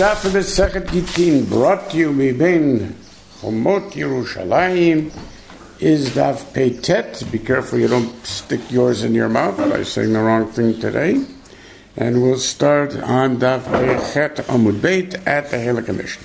daf of Masechet Gittin, brought to you Mibein Chomot Yerushalayim, is daf Peitet. Be careful you don't stick yours in your mouth by saying the wrong thing today. And we'll start on daf Peichet Amud Beit at the Halakha Mishnah.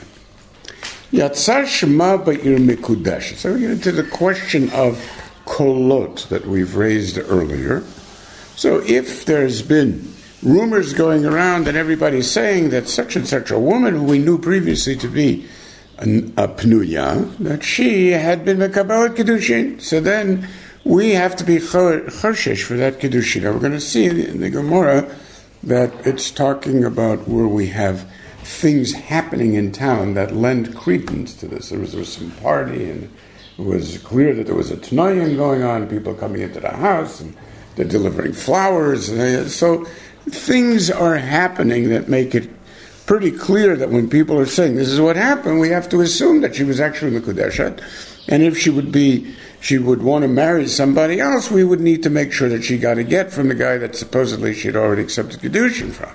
Yatzar Shema Ba'ir Mekudesh. So we get into the question of kolot that we've raised earlier. So if there's been rumors going around and everybody's saying that such and such a woman who we knew previously to be a pnuya, that she had been mekabelet kedushin, so then we have to be chorshesh for that kedushin. Now we're going to see in the Gemara that it's talking about where we have things happening in town that lend credence to this. There was some party, and it was clear that there was a tnayim going on, people coming into the house, and they're delivering flowers. So things are happening that make it pretty clear that when people are saying this is what happened, we have to assume that she was actually Mekudeshet. And if she would want to marry somebody else, we would need to make sure that she got a get from the guy that supposedly she'd already accepted Kedushin from.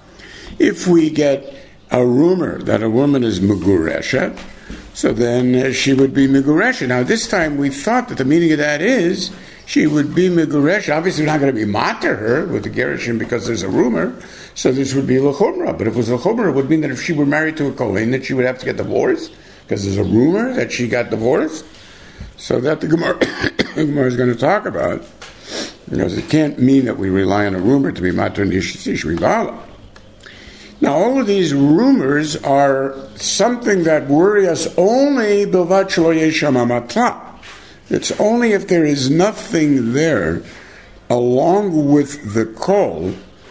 If we get a rumor that a woman is Megureshet, so then she would be Megureshet. Now this time we thought that the meaning of that is she would be Megureshet. Obviously we're not going to be mater her with the Gerushin because there's a rumor, so this would be L'chumra. But if it was L'chumra, it would mean that if she were married to a Kohen, that she would have to get divorced, because there's a rumor that she got divorced. So that the Gemara is going to talk about, because it can't mean that we rely on a rumor to be mater and Yishisish Rivala. Now all of these rumors are something that worry us only Bilvat Shelo Yesham Matla. It's only if there is nothing there, along with the kol,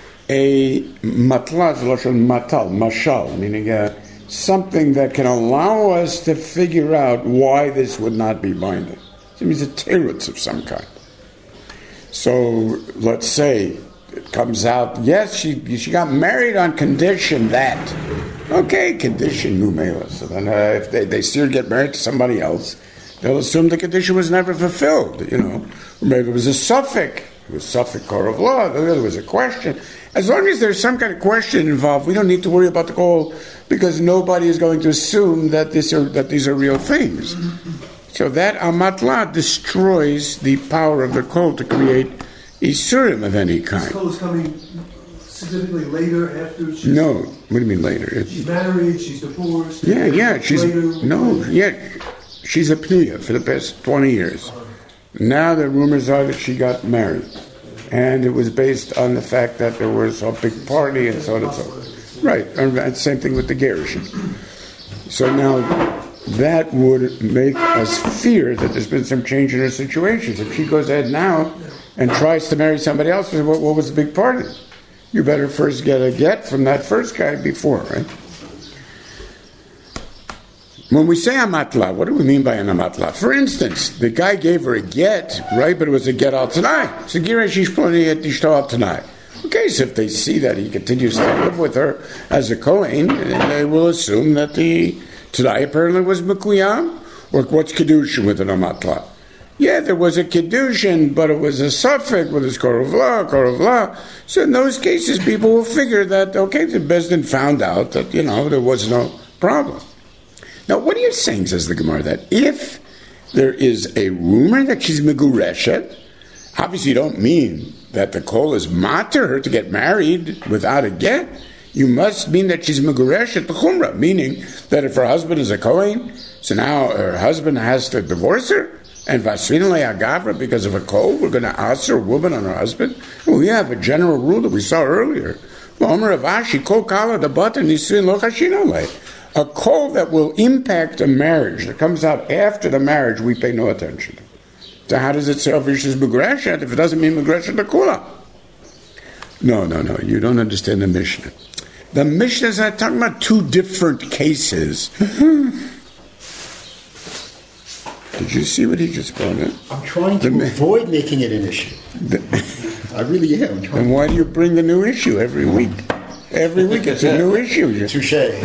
a matla, matal, mashal, meaning something that can allow us to figure out why this would not be binding. It means a teretz of some kind. So let's say it comes out, yes, she got married on condition that, okay, condition numela. So then if they still get married to somebody else, they'll assume the condition was never fulfilled, Or maybe it was a suffix. It was suffix core of law. There was a question. As long as there's some kind of question involved, we don't need to worry about the goal, because nobody is going to assume that these are real things. So that amatla destroys the power of the kol to create isurim of any kind. This kol is coming significantly later after she's... No. What do you mean later? She's married, she's divorced... She's a pnuya for the past 20 years. Now the rumors are that she got married. And it was based on the fact that there was a big party and so on and so on. Right, and same thing with the Gerushin. So now that would make us fear that there's been some change in her situation. So if she goes ahead now and tries to marry somebody else, what was the big party? You better first get a get from that first guy before, right? When we say amatla, what do we mean by an amatla? For instance, the guy gave her a get, right? But it was a get al tanai. So giresh ishploni et ishto al tanai. Okay, so if they see that he continues to live with her as a kohen, they will assume that the tanai apparently was mekuyam. Or what's kedushin with an amatla? Yeah, there was a kedushin, but it was a suffix with his korov. So in those cases, people will figure that, okay, the Beis Din found out that, there was no problem. Now, what are you saying, says the Gemara, that if there is a rumor that she's Megureshet, obviously you don't mean that the kol is mater her to get married without a get. You must mean that she's Megureshet the chumra, meaning that if her husband is a kohen, so now her husband has to divorce her, and vasrin le'agavra, because of a kol, we're going to ask her a woman on her husband. Well, we have a general rule that we saw earlier. A kol that will impact a marriage, that comes out after the marriage, we pay no attention to. So how does it say, if she's Megreshet, if it doesn't mean Megreshet the kula? No, you don't understand the Mishnah. The Mishnah is talking about two different cases. Did you see what he just brought in? I'm trying to avoid making it an issue. I really am. And why do you bring a new issue every week? Every week it's a new issue. Touché.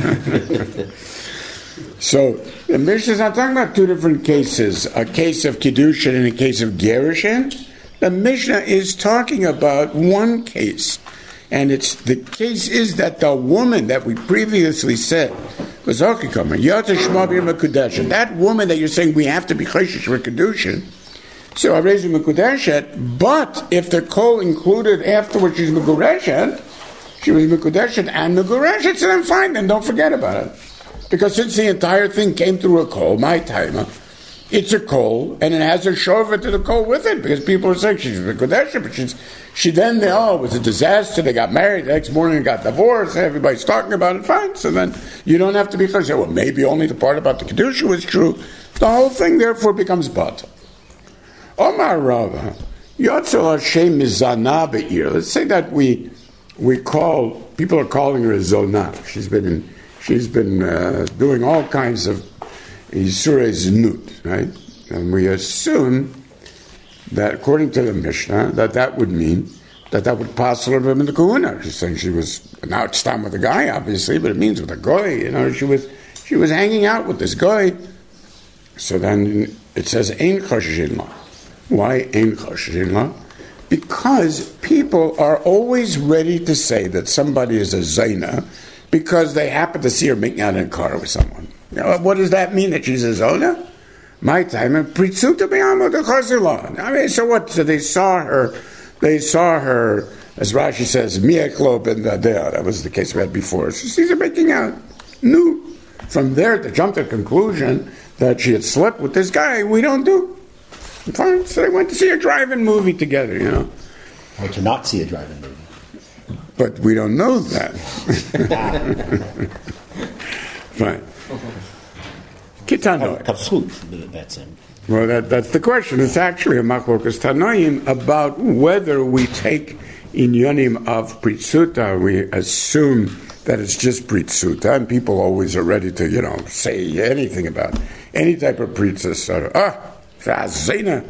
So the Mishnah is not talking about two different cases, a case of Kedushin and a case of Gerushin. The Mishnah is talking about one case. And the case is that the woman that we previously said was Okikomer, Yota Shmabir Mekudeshet, that woman that you're saying we have to be Choshish for Kedushin, so Arezi Mekudeshet, but if the Kol included afterwards she's Mekureshet, she was Mekudeshet and Mekureshet, so then fine, then don't forget about it. Because since the entire thing came through a Kol, my timer, it's a Kol, and it has a shover to the Kol with it, because people are saying she's Mekudeshet, but she then, it was a disaster, they got married, the next morning they got divorced, everybody's talking about it, fine, so then you don't have to be Choshish. Well, maybe only the part about the Kedusha was true. The whole thing, therefore, becomes Batal. Omar Rava, Yotzel Hashem Mizana Be'ir. Let's say that people are calling her a Zonah. She's been doing all kinds of Yisurei Znut, right? And we assume that according to the Mishnah, that would mean that would pass her in the Kahuna. She's saying she was, now it's time with a guy, obviously, but it means with a goy, she was hanging out with this guy. So then it says, Ein Choshishin La. Why Ein Choshishin La? Because people are always ready to say that somebody is a Zaina because they happen to see her making out in a car with someone. What does that mean, that she's a Zona? My time, Pritzuta B'yamo de Chosila. I mean, so what? So they saw her, as Rashi says, Mieklo ben Dadea. That was the case we had before. So she's making out. No. From there to jump to the conclusion that she had slept with this guy, we don't do. Fine. So they went to see a drive-in movie together, Or to not see a drive-in movie. But we don't know that. Fine. Kitano. That's him. Well, that's the question. It's actually a machlokas tanoim about whether we take inyonim of pritzuta, we assume that it's just pritzuta, and people always are ready to, say anything about any type of pritzuta. Zayna,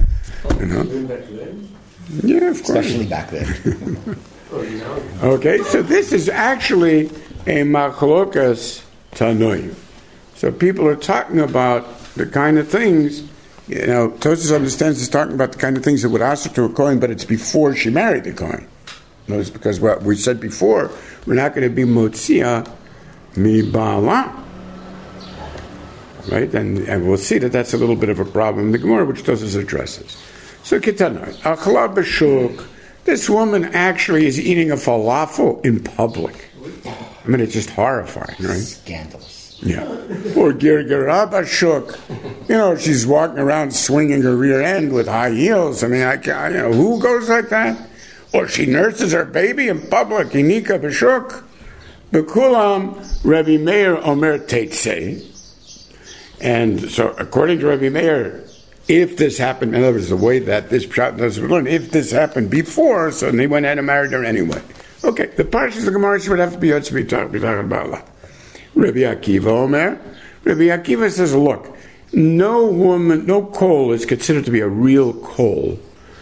Yeah, of course. Especially back then. Okay, so this is actually a machlokas tanoim. So people are talking about the kind of things, Tosfos understands he's talking about the kind of things that would ask her to a Kohen, but it's before she married the Kohen. Notice, because what we said before, we're not going to be motzia mi ba'ala. Right? And we'll see that that's a little bit of a problem in the Gemara, which Tosfos addresses. So, Kitanoi, Achla b'shuk, this woman actually is eating a falafel in public. I mean, it's just horrifying, right? Scandalous. Yeah. Or Girgara b'shuk, she's walking around swinging her rear end with high heels. I mean, who goes like that? Or she nurses her baby in public, Inika b'shuk. B'kulam, Rabbi Meir Omer Teitzei. And so, according to Rabbi Meir, if this happened, in other words, the way that this pshat does learn, if this happened before, so they went ahead and married her anyway. Okay, the parshas of the Gemara would have to be talking about that. Rabbi Akiva Omer. Rabbi Akiva says, look, no kol is considered to be a real kol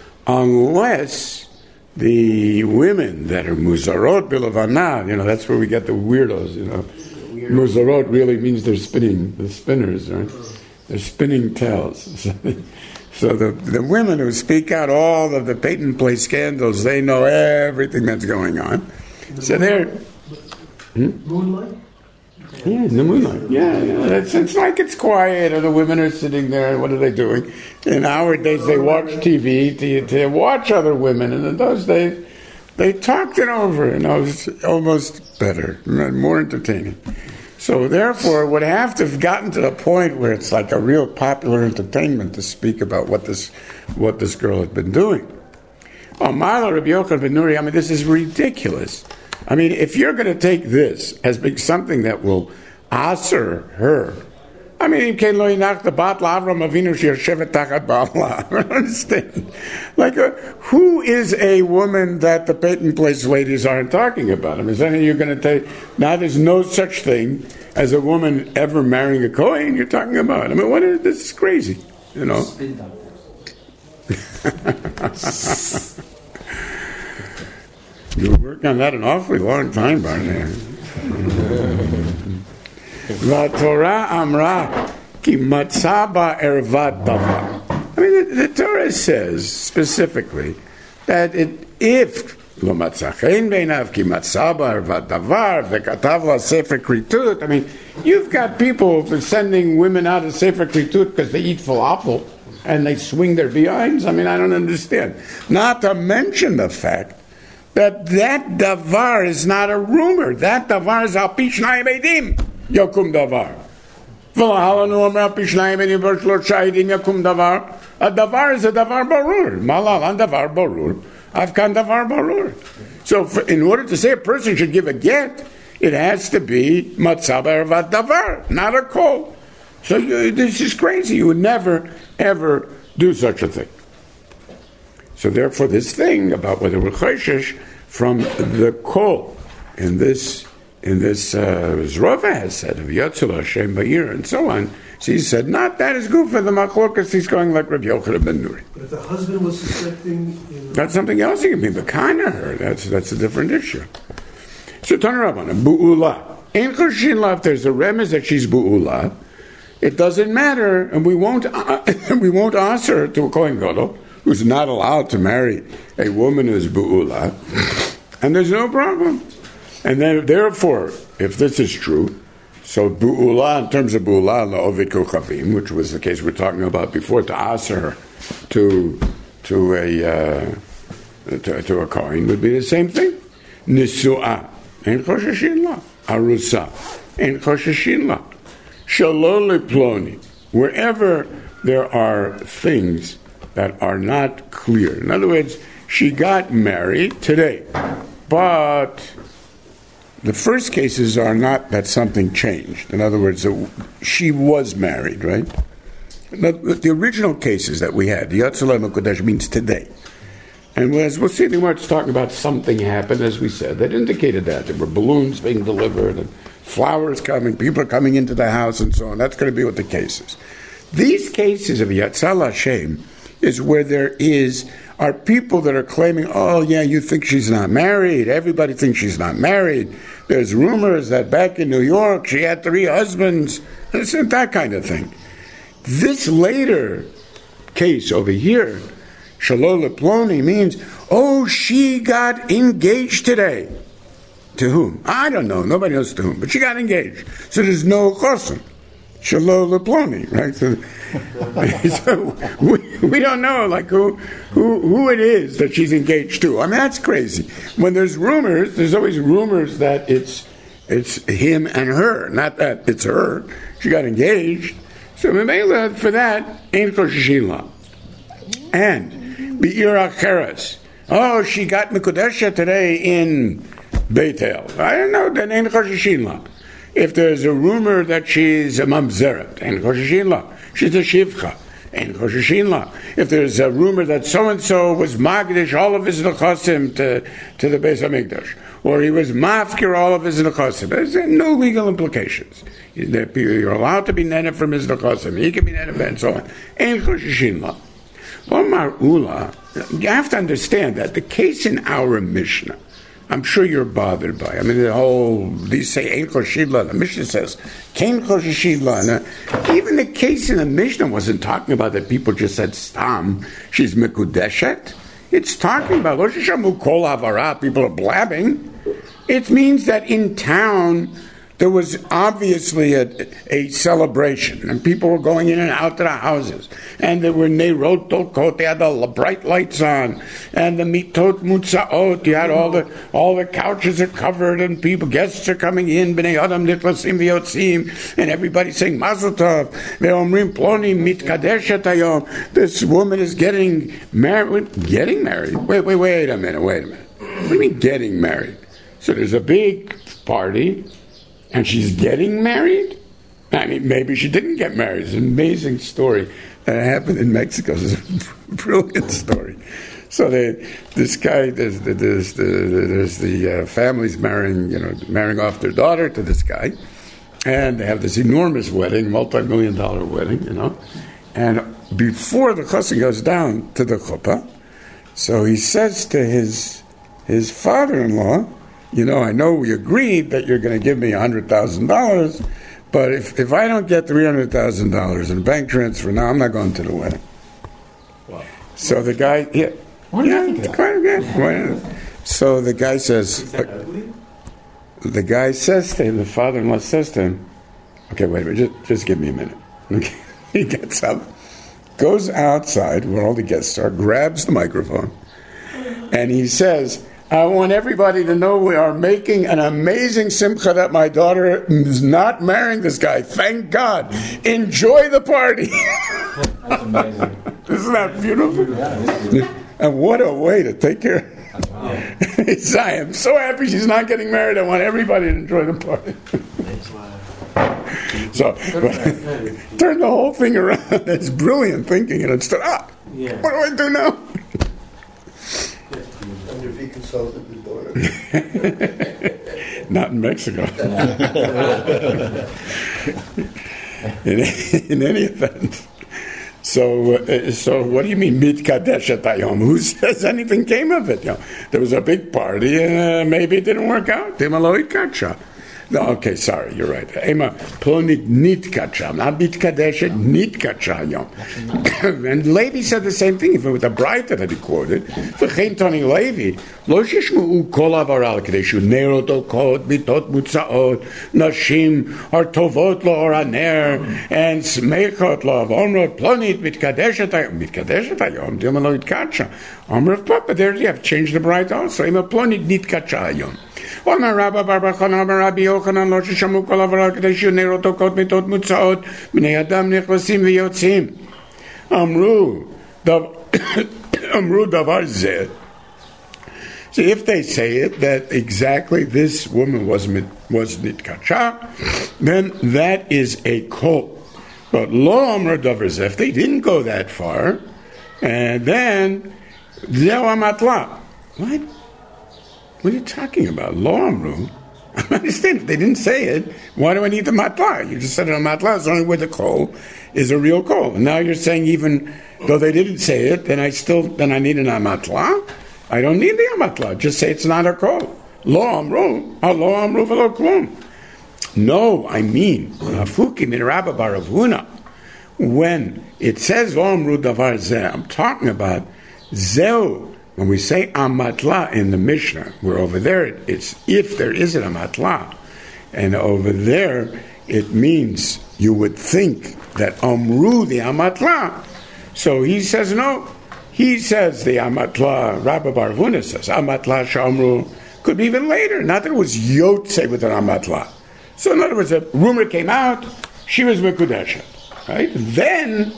unless the women that are muzarot bilavana, that's where we get the weirdos, Muzarot really means they're spinning, the spinners, right? They're spinning tails. So the women who speak out all of the Peyton Place scandals, they know everything that's going on. So they're... Moonlight? Yeah, in the moonlight. Yeah. It's like it's quiet, or the women are sitting there, what are they doing? In our days, they watch TV to watch other women, and in those days, they talked it over, it's almost better, more entertaining. So therefore, it would have to have gotten to the point where it's like a real popular entertainment to speak about what this girl had been doing. Marla Rabbi Yochanan ben Nuri, this is ridiculous. If you're going to take this as being something that will answer her, I don't understand. Who is a woman that the Peyton Place ladies aren't talking about? Is that you're going to take? Now there's no such thing as a woman ever marrying a Kohen. You're talking about? This is crazy. You were working on that an awfully long time, Barney. La Torah Amra ki matzaba ervat dava. The Torah says specifically that if לא מצא חן בעיניו, כי מצא בה דבר, וכתב לה ספר כריתות. I mean, you've got people sending women out of Sefer Kritut because they eat falafel and they swing their behinds. I mean, I don't understand. Not to mention the fact that davar is not a rumor. That davar is al pi shnayim edim yakum davar. V'lahalanu omer al pi shnayim edim v'shlosh shahidim yakum davar. A davar is a davar barur. Malal an davar barur. Avkan davar barur. So in order to say a person should give a get, it has to be matzah b'ervat davar, not a kol. So this is crazy. You would never, ever do such a thing. So therefore, this thing about whether we're chayshish from the kol in this Rava has said of Yatzil Hashem Ba'ir and so on. So he said, not that is good for the machlokas. He's going like Rabbi Yochanan ben Nuri. But if the husband was suspecting, that's something else. He can be bekana her. That's a different issue. So Tana Rabbana, bu'ula. Ein choshin la. If there's a remez that she's bu'ula, it doesn't matter, and we won't ask her to a kohen gadol who's not allowed to marry a woman who's bu'ula, and there's no problem. And then, therefore, if this is true, so bu'ula, in terms of bu'ula, la'ovid kochavim, which was the case we're talking about before, to ask her to a kohen would be the same thing. Nisu'ah, en chosheshin la. Arusa, en chosheshin la. Shalol leploni. Wherever there are things that are not clear. In other words, she got married today, but the first cases are not that something changed. In other words, she was married, right? The original cases that we had, the Yatzalem HaKodesh means today. And as we'll see, the Gemara is talking about something happened, as we said, that indicated that. There were balloons being delivered, and flowers coming, people are coming into the house, and so on. That's going to be what the case is. These cases of Yatzal Hashem is where there are people that are claiming, oh yeah, you think she's not married. Everybody thinks she's not married. There's rumors that back in New York she had 3 husbands. It's that kind of thing. This later case over here, Shalol Leploni, means, oh, she got engaged today. To whom? I don't know. Nobody knows to whom. But she got engaged. So there's no chosim. Shalol Leploni, right? So we don't know like who it is that she's engaged to. I mean, that's crazy. When there's rumors, there's always rumors that it's him and her, not that it's her. She got engaged. So for that, ein chosheshin la. And Be'ir Acheres. Oh, she got Mekudesha today in Beit El. I don't know, then ein chosheshin la. If there's a rumor that she's a mamzeret, ein chosheshin la. She's a shivcha, ein chosheshin la. If there's a rumor that so-and-so was magdish all of his nechasim to the Beis HaMikdash, or he was mafkir all of his nechasim, there's no legal implications. You're allowed to be netted from his nechasim. He can be netted and so on. Ein chosheshin la. Omar Ula, you have to understand that the case in our Mishnah, I'm sure you're bothered by. I mean, these say Ein Choshidla. The Mishnah says Kein Choshidla. Even the case in the Mishnah wasn't talking about that people just said Stam. She's Mekudeshet. It's talking about Lo Shishamu Kol Havara. People are blabbing. It means that in town there was obviously a celebration, and people were going in and out to the houses, and there were neirot tolkot, they had the bright lights on, and the mitot mutzaot, you had all the couches are covered, and guests are coming in, b'nei adam niklasim v'yotzim, and everybody's saying mazel tov, ve'omrim ploni mitkadeshet hayom. This woman is getting married. Getting married? Wait a minute. What do you mean getting married? So there's a big party, and she's getting married? I mean, maybe she didn't get married. It's an amazing story that happened in Mexico. It's a brilliant story. So this guy, there's the families marrying off their daughter to this guy, and they have this enormous wedding, multi-million-dollar wedding, And before the chassan goes down to the chuppah, so he says to his father-in-law, I know we agreed that you're going to give me $100,000, but if I don't get $300,000 in a bank transfer now, I'm not going to the wedding. Wow. So the guy, what do you think of that? So the guy says, the father-in-law says to him, okay, wait a minute, just give me a minute. Okay. He gets up, goes outside where all the guests are, grabs the microphone, and he says, I want everybody to know we are making an amazing simcha that my daughter is not marrying this guy. Thank God. Enjoy the party. That's amazing. Isn't that beautiful? Yeah, and what a way to take care. I am so happy she's not getting married. I want everybody to enjoy the party. So, turn the whole thing around. That's brilliant thinking. And instead, what do I do now? And if he consulted the daughter. Not in Mexico. in any event. So what do you mean mitkadeshet hayom? Who says anything came of it? There was a big party and maybe it didn't work out. No, okay, sorry, you're right. Ema plonit nitkacha, not mitkadeshet nitkacha hayom. And Levi said the same thing. Even with the Braita that he quoted, v'chein tani Levi lo shishmeu kol avaral kedei shu nerot okot mitot mutzaot nashim are tovot lo or aner and smechot lo avonrot plonit mitkadeshet hayom dilma lo itkacha. Amr of Papa, there you have changed the Braita also. Ema plonit nitkacha hayom. Omar Rabba Barbachon, Omar Rabbi Yochanan, Lo Shishamu Kol Avaral Kedei Shu Nerot Okot Mitot Mutzaot Bnei Adam Nechvasim V'Yotzim Amru Davar Zeh. So if they say it that exactly this woman was nitkacha, then that is a kol. But Lo Amru Davar Zeh, if they didn't go that far, and then Zeh Amatla. What? What are you talking about? Lo amru? I don't understand. If they didn't say it, why do I need the matla? You just said it on matla. It's only where the kol is a real kol. And now you're saying even though they didn't say it, then I need an amatla? I don't need the amatla. Just say it's not a kol. Lo amru. Lo amru v'lo klum. No, I mean, hafuki min Rabba bar Rav Huna. When it says lo amru davar zeh, I'm talking about zeu. When we say amatla in the Mishnah, where over there it's if there is an amatla, and over there it means you would think that amru the amatla. So he says no. He says the amatla. Rabbi Bar Huna says amatla shamru could be even later. Not that it was yotze with an amatla. So in other words, a rumor came out, she was mekudeshet, right? Then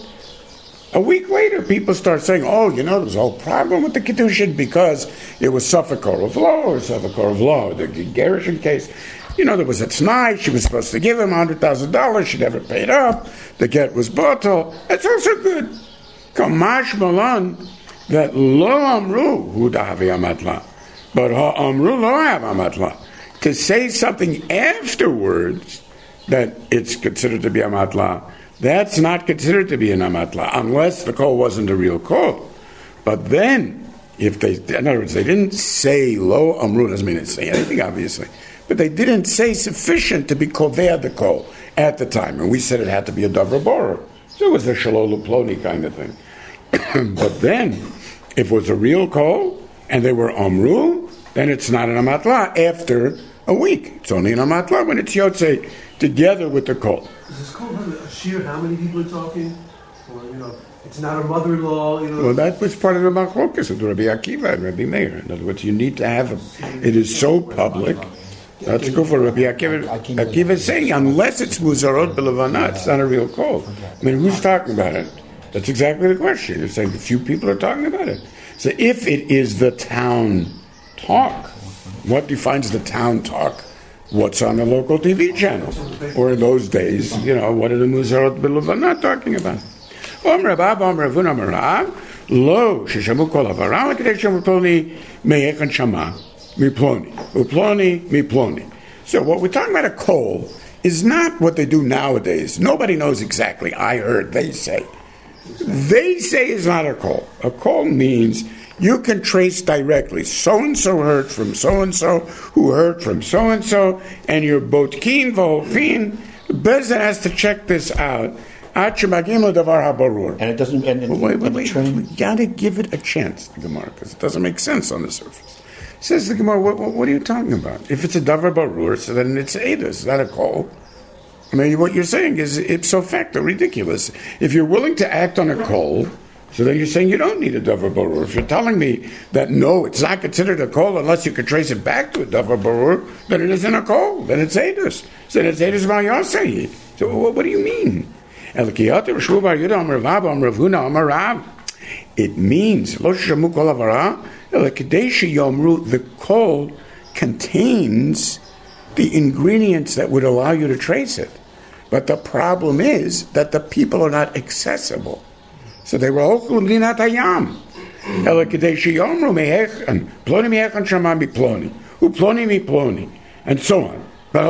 a week later, people start saying, there was a whole problem with the Kiddushin because it was Suffolk of law or Suffolk of law. The Gershon case, there was a t'nai, she was supposed to give him $100,000, she never paid up, the get was bottle. That's also good. Kamash malan, that lo amru hu dahavi amatla, but ha amru lo have amatla. To say something afterwards that it's considered to be amatla, that's not considered to be an amatla, unless the kol wasn't a real kol. But then, in other words, they didn't say lo amru, doesn't mean they didn't say anything, obviously, but they didn't say sufficient to be kovea the kol at the time. And we said it had to be a davar borer. So it was a shalol ploni kind of thing. But then, if it was a real kol, and they were amru, then it's not an amatla after a week. It's only an amatla when it's yotze together with the kol. Is this called a shir? How many people are talking? Or, it's not a mother-in-law, Well, that was part of the machlokas of Rabbi Akiva and Rabbi Meir. In other words, you need to have it is so public. That's good for Rabbi Akiva. Akiva is saying, unless it's muzarot b'levana, it's not a real call. I mean, who's talking about it? That's exactly the question. You're saying a few people are talking about it. So if it is the town talk, what defines the town talk? What's on the local TV channel? Or in those days, what are the Muzarot B'Levana talking about? Lo, sheshamu kol avaral, kedei shemu ploni me'echan shama, miploni, uploni, miploni. So what we're talking about a kol is not what they do nowadays. Nobody knows exactly. I heard, they say. They say is not a kol. A kol means you can trace directly. So-and-so heard from so-and-so, who heard from so-and-so, and you're botkin v'holchin. The Bezdin has to check this out. And it doesn't... Wait. You got to give it a chance, the Gemara, because it doesn't make sense on the surface. Says the Gemara, what are you talking about? If it's a davar barur, so then it's edus, not a kol. I mean, what you're saying is ipso facto ridiculous. If you're willing to act on a kol, so then you're saying you don't need a davar barur. If you're telling me that no, it's not considered a kol unless you could trace it back to a davar barur, then it isn't a kol. Then it's edus. So then it's edus ma'yasei. So what do you mean? It means the kol contains the ingredients that would allow you to trace it. But the problem is that the people are not accessible. So they were Mdinat Hayam. And so on.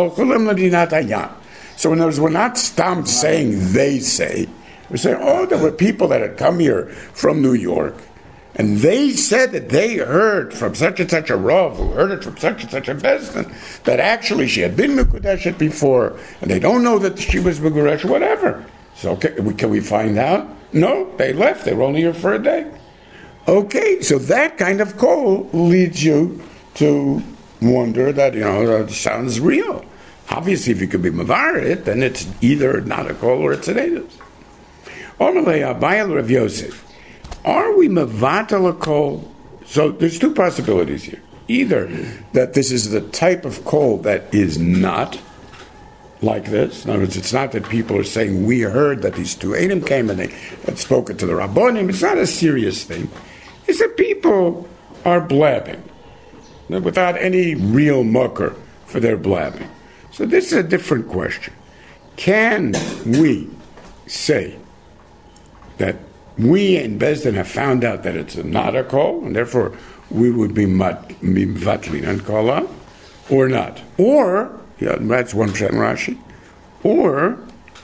So in other words, we're not saying they say. We're saying, there were people that had come here from New York, and they said that they heard from such and such a Rav, who heard it from such and such a Bezdin, that actually she had been Mekudeshet before, and they don't know that she was Meguresh, whatever. So can we find out? No, they left. They were only here for a day. Okay, so that kind of call leads you to wonder that, that sounds real. Obviously, if you could be mavar it, then it's either not a kol or it's an edus. Omalei Abayel Rav Yosef. Are we mavatal a kol? So there's two possibilities here. Either that this is the type of kol that is not like this. In other words, it's not that people are saying, we heard that these two Edom came and they had spoken to the Rabbonim. It's not a serious thing. It's that people are blabbing without any real mucker for their blabbing. So this is a different question. Can we say that we in Bezdin have found out that it's not a kol, and therefore we would be vatlin and kola, or not? Or, that's one percent Rashi, or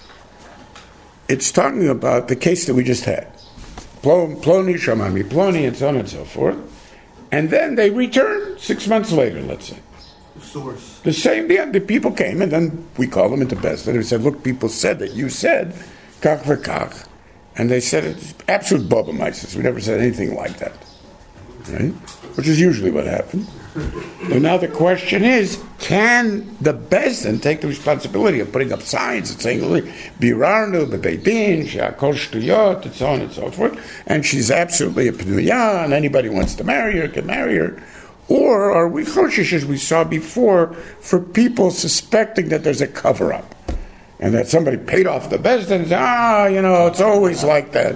it's talking about the case that we just had. Ploni, Shamami, Ploni, and so on and so forth. And then they return 6 months later, let's say. Source. The same, the people came, and then we called them into Bezdin and said, look, people said that you said kach v'kach. And they said it's absolute bobomaisis. We never said anything like that. Right? Which is usually what happens. And now the question is, can the Bezdin take the responsibility of putting up signs and saying, Birarnu, Bebeitin, She'akol Shtuyot, and so on and so forth, and she's absolutely a Pneuya, and anybody who wants to marry her can marry her? Or are we choshish, as we saw before, for people suspecting that there's a cover-up? And that somebody paid off the Bezdin and said, it's always like that.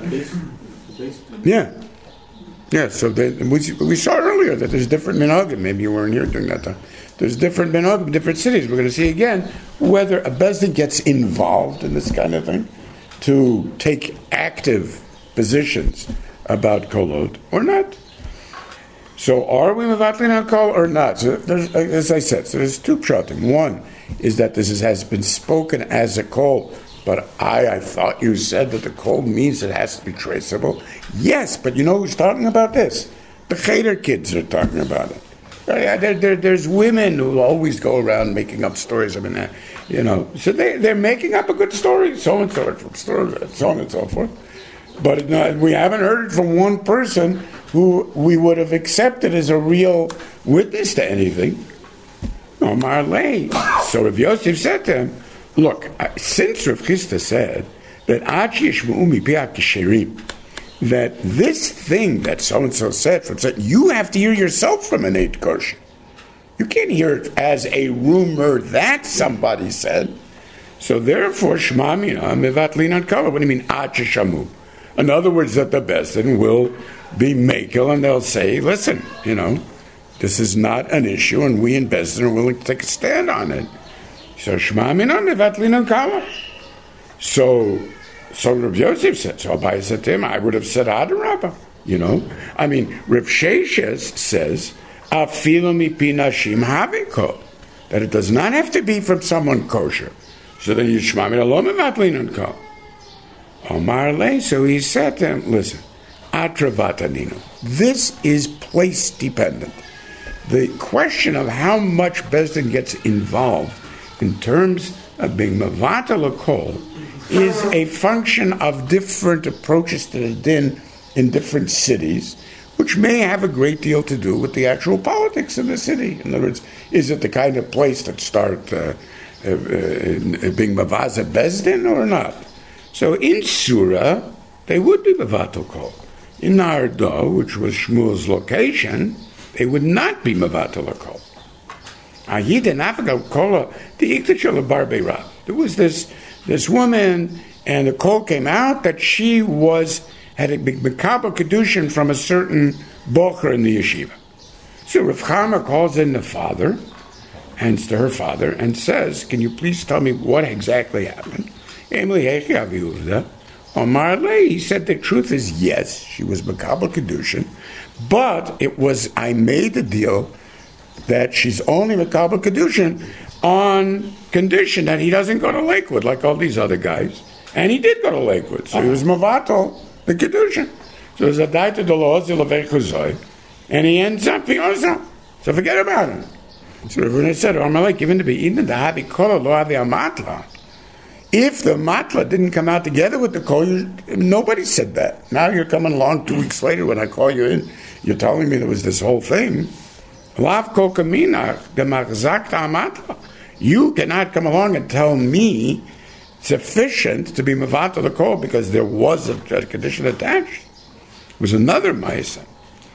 Yeah. Yeah, so we saw earlier that there's different minhagim. Maybe you weren't here during that time. There's different minhagim, different cities. We're going to see again whether a Bezdin gets involved in this kind of thing to take active positions about kolot or not. So are we mevatlin on kol or not? So as I said, there's two pshatim. One is that this has been spoken as a kol, but I thought you said that the kol means it has to be traceable. Yes, but you know who's talking about this? The Cheder kids are talking about it. There's women who always go around making up stories. I mean, so they're making up a good story, so and so on and so forth. But we haven't heard it from one person who we would have accepted as a real witness to anything. Omar Lei. So Rav Yosef said to him, look, since Rav Chisda said that this thing that so-and-so said, you have to hear yourself from an Eid Kosher. You can't hear it as a rumor that somebody said. So therefore, Shema Mina Mevatlin on Kala. What do you mean, Ad Shamu? In other words, that the Bezdin will be Mekel and they'll say, listen, this is not an issue and we in Bezdin are willing to take a stand on it. So Shema Mina Mevatlin on Kala. So Rav Yosef said, so Abai said to him, I would have said Adarabba. I mean, Rav Sheshes says, Afilu mipi nashim haviko, that it does not have to be from someone kosher. So then you Shema Mina lo mevatlin on Kala. Omar Le, so he said to him, listen, Atravatanino, this is place dependent. The question of how much Bezdin gets involved in terms of being Mavatal Kol is a function of different approaches to the din in different cities, which may have a great deal to do with the actual politics of the city. In other words, is it the kind of place that start being Mavaza Bezdin or not? So in Surah, they would be Mavatal Kol. In Nardo, which was Shmuel's location, they would not be Mavatal Kol. There was this woman, and the call came out that she had a big Mekabel Kedushin from a certain bocher in the yeshiva. So Rav Chama calls in the father, and to her father, and says, "Can you please tell me what exactly happened?" He said the truth is yes, she was Mekabel Kedushin, but I made the deal that she's only Mekabel Kedushin on condition that he doesn't go to Lakewood like all these other guys. And he did go to Lakewood, so he was Mavatal, the Kedushin. So there's a daita de lo ozil, and he ends up Piosa. So forget about him. So Ravuna said, Amalek, given to be eaten, the Havi Kola lo Havi Amatla. If the matla didn't come out together with the call, nobody said that. Now you're coming along 2 weeks later when I call you in, you're telling me there was this whole thing. You cannot come along and tell me sufficient to be Mavato the call because there was a condition attached. It was another Ma'isa.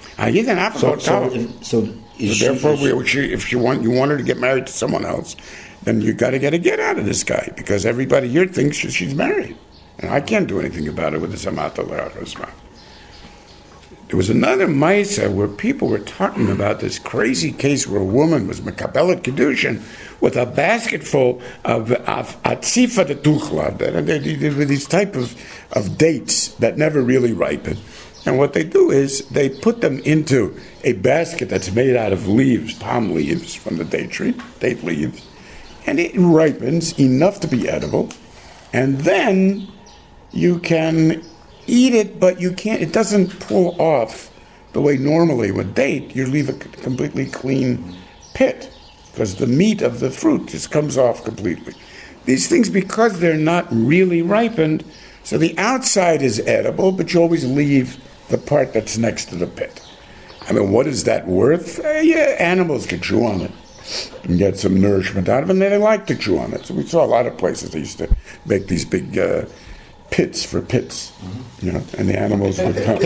Therefore, if you want her to get married to someone else, then you got to get a get out of this guy because everybody here thinks she's married, and I can't do anything about it with the Samata Le'achosma. There was another Maisa where people were talking about this crazy case where a woman was Mekabelet Kedushin with a basket full of Atzifa de Tuchla. There were these type of dates that never really ripen. And what they do is they put them into a basket that's made out of leaves, palm leaves from the date tree, date leaves, and it ripens enough to be edible, and then you can eat it, but you can't. It doesn't pull off the way normally with date. You leave a completely clean pit because the meat of the fruit just comes off completely. These things, because they're not really ripened, so the outside is edible, but you always leave the part that's next to the pit. I mean, what is that worth? Animals can chew on it and get some nourishment out of it, and they like to chew on it. So we saw a lot of places they used to make these big pits for pits, and the animals would come.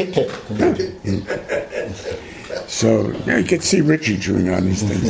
So you could see Richie chewing on these things.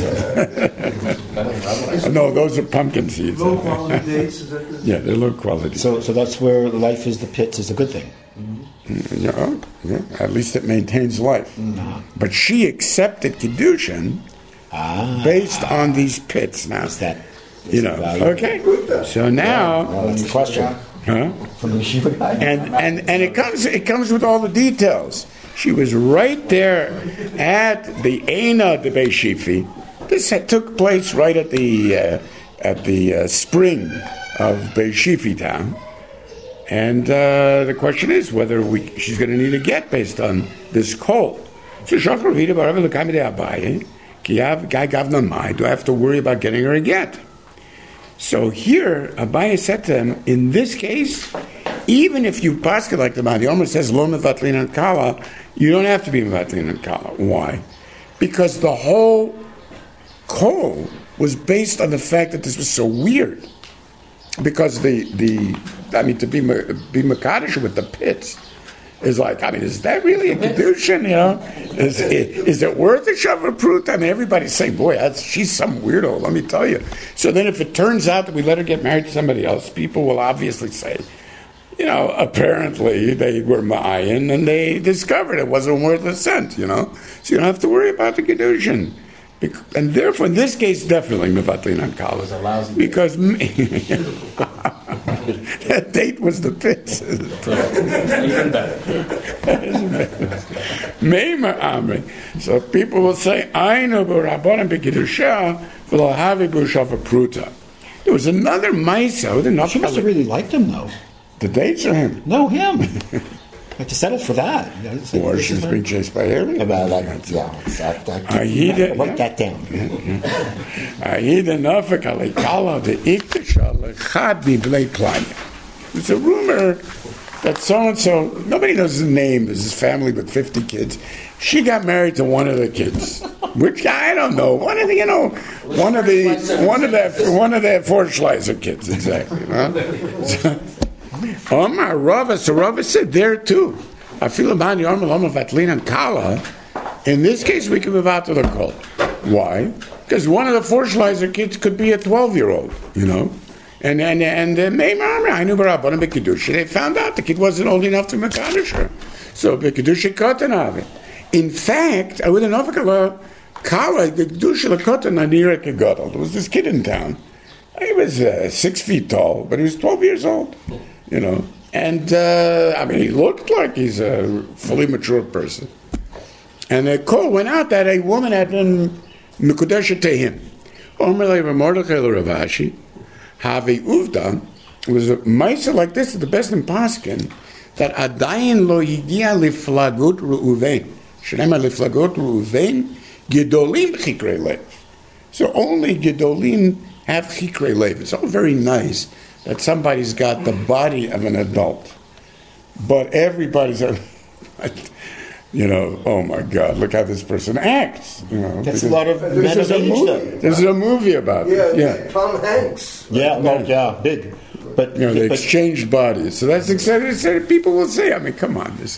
No, those are pumpkin seeds. Low quality dates, is that the... Yeah, they're low quality. So that's where life is the pits is a good thing. Yeah, at least it maintains life. But she accepted Kedushin based on these pits now. Is that okay? So now that's the question. Huh? From the yeshiva guy. And it comes with all the details. She was right there at the Eina de Beishifi. This took place right at the spring of Beishifi town. And the question is whether she's going to need a get based on this call. So do I have to worry about getting her a get? So here, Abaye said to them, in this case, even if you pascha like the Madhyoma says, Lo mevatlin and kala, you don't have to be mevatlin and kala. Why? Because the whole call was based on the fact that this was so weird. Because to be Makadish with the pits is like, is that really a Kedushin, Is it worth a Shavuot Prut? everybody's saying, boy, she's some weirdo, let me tell you. So then if it turns out that we let her get married to somebody else, people will obviously say, apparently they were Ma'ayin and they discovered it wasn't worth a cent, So you don't have to worry about the Kedushin. And therefore, in this case, definitely Mevatlin and Kala. Because that date was the pits. Even better. Meimer Amri. So people will say, Ainu b'Rabbanan b'Kedusha v'lo havi b'Shavuot Pruta. There was another Maisa. She must have really liked him, though. The dates or him? No, him. Like to settle for that. Or she was being chased by Harry. I wrote that down. There's a rumor that so-and-so, nobody knows his name, is his family with 50 kids. She got married to one of the kids. Which, I don't know, one of the four Schleiser kids, exactly. Huh? Omar Rava, so Rava said there too. I feel about the Omar Lama Vatlin and Kala. In this case, we can move out to the cult. Why? Because one of the four Schleiser kids could be a 12-year-old, you know. And I knew Barabban Bekidusha. They found out the kid wasn't old enough to Mekadosh her. So Bekidusha Kotanave. In fact, I would have known Kala, Bekidusha Kotan Nadira Kegodol. There was this kid in town. He was 6 feet tall, but he was 12 years old, you know. And, he looked like he's a fully mature person. And the call went out that a woman had been Mekudesha to him. Omerle Mordechai Ravashi. Have Uvda was a Maisa like this, the best in Paskin, that Adayin lo yigia liflagut ru'uvein. Shnema liflagut ru'uvein, Gedolim chikrei lev. So only Gedolim have chikrei lev. It's all very nice that somebody's got the body of an adult. But everybody's, you know, oh my God, look how this person acts. You know, That's a lot of men of age. There's a movie about it. Yeah. Tom Hanks. Yeah, big. But you know, they exchanged bodies. So that's exciting. People will say, I mean, come on, this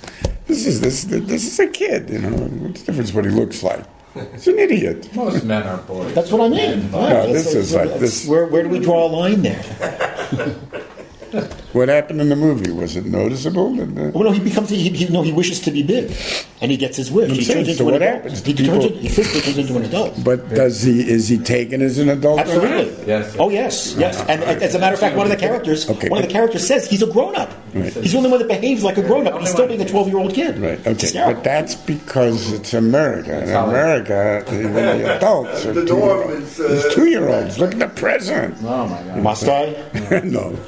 is a kid, you know. What's the difference what he looks like? He's an idiot. Most men are boys. That's what I mean. No, this is like this. Where do we draw a line there? What happened in the movie? Was it noticeable? Well, no, he wishes to be big, and he gets his wish. He turns into an adult. He physically turns into an adult. But is he taken as an adult? Absolutely. Yes. Oh, yes. And as a matter of fact, one of the characters says he's a grown-up. Right. He's the only one that behaves like a grown-up, but he's still being a 12-year-old kid. Right. Okay. But that's because it's America. In America, even the adults are The norm is 2-year-olds. Look at the president. Oh my God. Must I? No.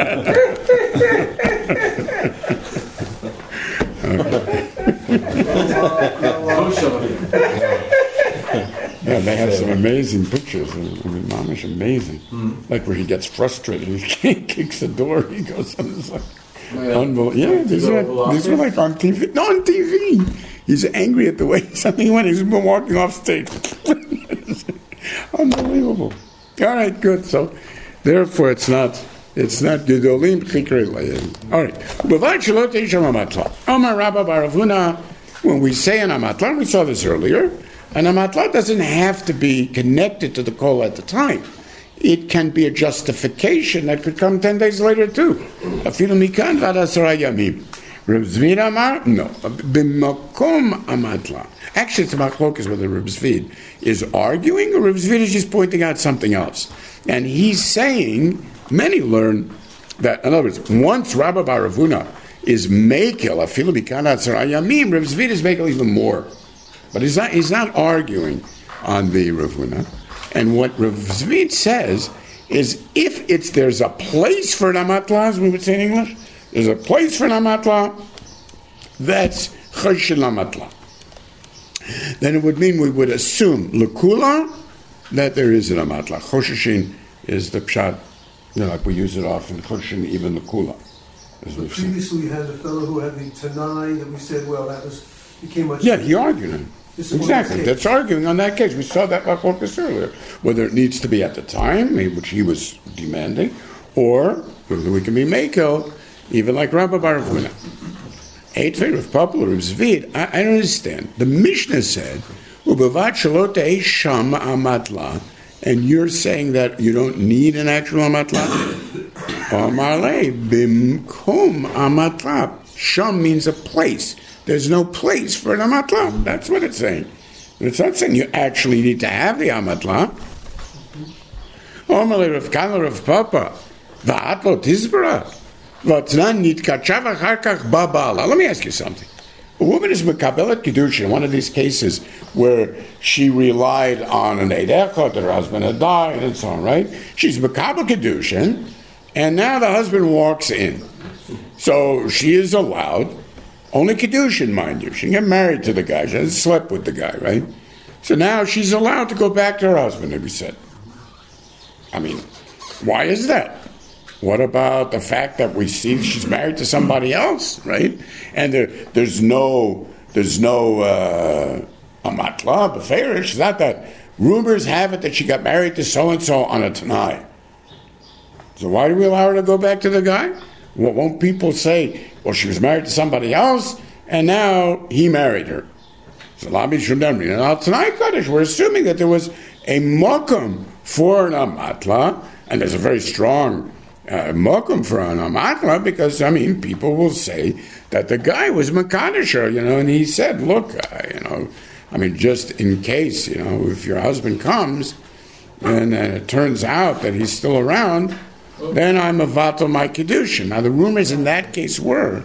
Yeah, they have some amazing pictures. I mean, Mamish, amazing. Like where he gets frustrated, he kicks the door, he goes, it's like, unbelievable. Yeah, these are like on TV. No, on TV. He's angry at the way something went. He's been walking off stage. Unbelievable. All right, good. So, therefore, it's not Gedolim Chikrei Lev. All right. U'bavad shelo teisham amatla. Omar Rabba Baravuna. When we say an amatla, we saw this earlier. An amatla doesn't have to be connected to the call at the time. It can be a justification that could come 10 days later too. Afilu mikan vad 10 yamim. Reb Zvid Amar, no. B'makom amatla. Actually, it's machlokas whether Reb Zvid is arguing or Reb Zvid is just pointing out something else. And he's saying, many learn that, in other words, once Rabba Baravuna is mekel, afilu mikan vad 10 yamim, Reb Zvid is mekel even more. But he's not arguing on the Ravuna. And what Rav Zvid says is if there's a place for an amatla, as we would say in English, there's a place for an amatla, that's choshen amatla. Then it would mean we would assume l'kula that there is an amatla. Choshen is the pshat, like we use it often, choshen even l'kula. But previously we had the fellow who had the Tanai that we said, well, became much... Yeah, he argued him. Exactly. That's arguing on that case. We saw that focus earlier. Whether it needs to be at the time, which he was demanding, or whether we can be Mekel, even like Rabbi Baravuna. Eitver of popular of Zvid, I don't understand. The Mishnah said, U'bavad shelo te'ei sham amatla, and you're saying that you don't need an actual amatla? Amarle, bimkom amatla. Sham means a place. There's no place for an amatla. That's what it's saying. It's not saying you actually need to have the amatla. Omele Rav Kana Rav Papa, va'at lo tizbara, v'atnan nitkachav achar kach ba'ba'ala. Let me ask you something. A woman is mekabelet kedusha in one of these cases where she relied on an eid echad that her husband had died and so on, right? She's mekabel kedusha, and now the husband walks in. So she is allowed. Only Kedushin, mind you. She can get married to the guy. She hasn't slept with the guy, right? So now she's allowed to go back to her husband, as we said. I mean, why is that? What about the fact that we see she's married to somebody else, right? And there's no amatla, beferish. It's not that. Rumors have it that she got married to so-and-so on a Tanai. So why do we allow her to go back to the guy? Well, won't people say, well, she was married to somebody else, and now he married her? So Labi Shudamri. Now tonight, Kaddish, we're assuming that there was a mokum for an amatla, and there's a very strong mokum for an amatla, because, people will say that the guy was Makadisher, and he said, look, just in case, if your husband comes, and then it turns out that he's still around, then I'm a vatal my kedushin. Now the rumors in that case were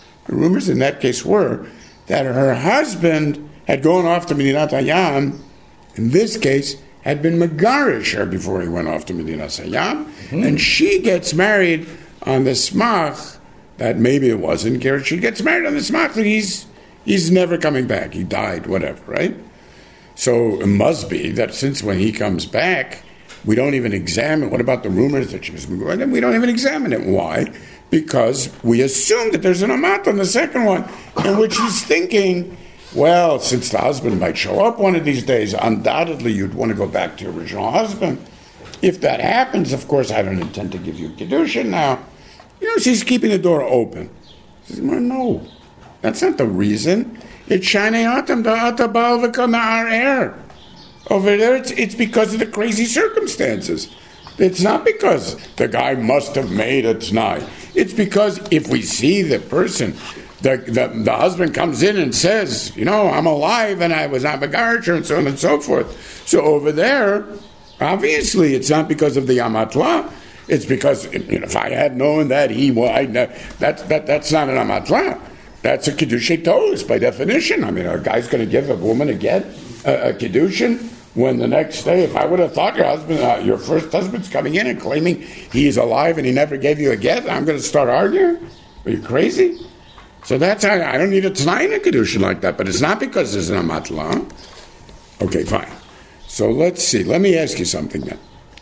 that her husband had gone off to Medinat Hayam. In this case, had been megarish her before he went off to Medinat Hayam, and she gets married on the smach that maybe it wasn't Gerish. She gets married on the smach that he's never coming back. He died, whatever, right? So it must be that since when he comes back, we don't even examine, what about the rumors that she was Megarish? We don't even examine it. Why? Because we assume that there's an amat on the second one, in which he's thinking, well, since the husband might show up one of these days, undoubtedly you'd want to go back to your original husband. If that happens, of course, I don't intend to give you Kedushin now. She's keeping the door open. She says, well, no, that's not the reason. It's Shanei Atam, the Atabal V'Kana air. Over there, it's because of the crazy circumstances. It's not because the guy must have made a t'nai. It's because if we see the person, the husband comes in and says, I'm alive and I was not Begarcher and so on and so forth. So over there, obviously, it's not because of the Amatla. It's because if I had known that that's not an Amatla. That's a Kiddushay Toes by definition. A guy's going to give a woman a Kiddushin when the next day, if I would have thought your first husband's coming in and claiming he's alive and he never gave you a get, I'm going to start arguing? Are you crazy? So that's how I don't need a Tanai in a Kiddushin like that, but it's not because there's an Amatla. Okay, fine. So let's see. Let me ask you something then.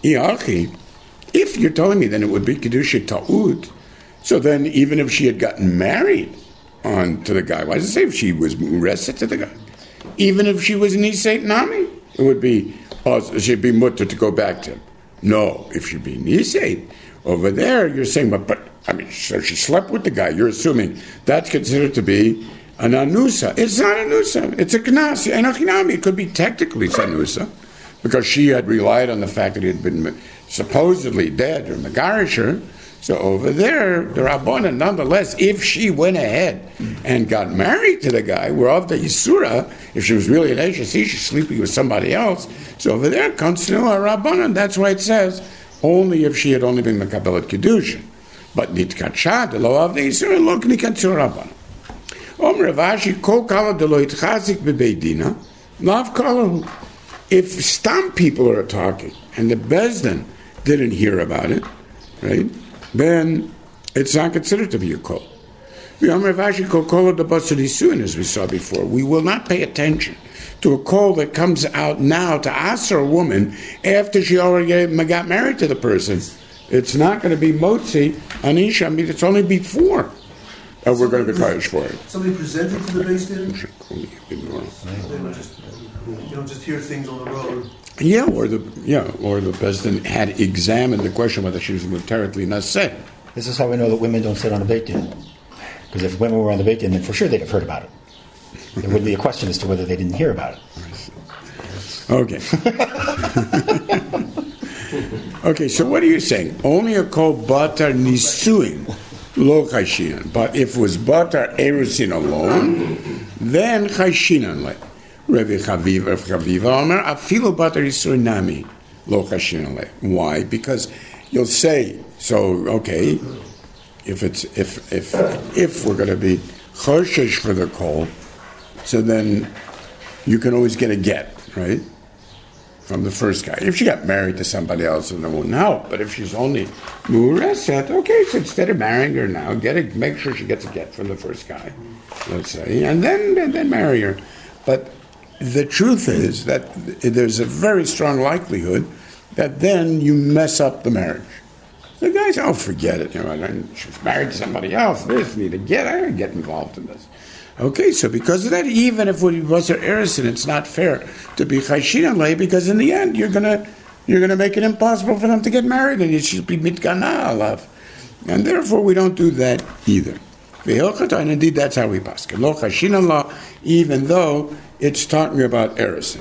If you're telling me then it would be Kiddushay Ta'ud, so then even if she had gotten married to the guy, why does it say if she was Mureset to the guy? Even if she was Niseit Nami, it would be, she'd be mutter to go back to him. No, if she'd be Niseit, over there you're saying, so she slept with the guy, you're assuming that's considered to be an anusa. It's not anusa, it's a knas. It could be technically sanusa, because she had relied on the fact that he had been supposedly dead or megarisher. So over there, the Rabbana, nonetheless, if she went ahead and got married to the guy, we're of the Yisura, if she was really an Eshes, she's sleeping with somebody else. So over there, Konstinu Rabbana, that's why it says, only if she had only been Mekabelet Kedushin. But Nitkatsha, the law of the Yisura, lo Knikatsu Rabbana. Om Ravashi, Kol Kala de lo Itchazik Bebeidina, Lav Kalahu. If stam people are talking, and the Bezdin didn't hear about it, right? Then it's not considered to be a call. As we saw before, we will not pay attention to a call that comes out now to answer a woman after she already got married to the person. It's not going to be motzi, anisha, it's only before we're going to be chayish for it. Somebody presented to the base dinner? Just hear things on the road. Or the Bezdin had examined the question whether she was literally naseh. This is how we know that women don't sit on the Beit Din. Because if women were on the Beit Din, then for sure they'd have heard about it. There would be a question as to whether they didn't hear about it. Okay. Okay, so what are you saying? Only a kol batar nisuin lo chayshinan. But if it was batar erusin alone, then chayshinan le. Rav Chaviva Omer, afilu batar yisur nami lo chayshinan le. Why? Because you'll say, okay, if we're going to be choshesh for the kol, so then you can always get a get, right? From the first guy. If she got married to somebody else, then it won't help. But if she's only mureset, okay, so instead of marrying her now, make sure she gets a get from the first guy, let's say, and then marry her. But the truth is that there's a very strong likelihood that then you mess up the marriage. The guys, oh, forget it. And she was married to somebody else. This, need to get, I don't get involved in this. Okay, so because of that, even if it was her erison, it's not fair to be chayshin alei, because in the end, you're gonna make it impossible for them to get married, and it should be mitgana alav. And therefore, we don't do that either. And indeed, that's how we pass. Lo chayshin Allah, even though it's talking about erison.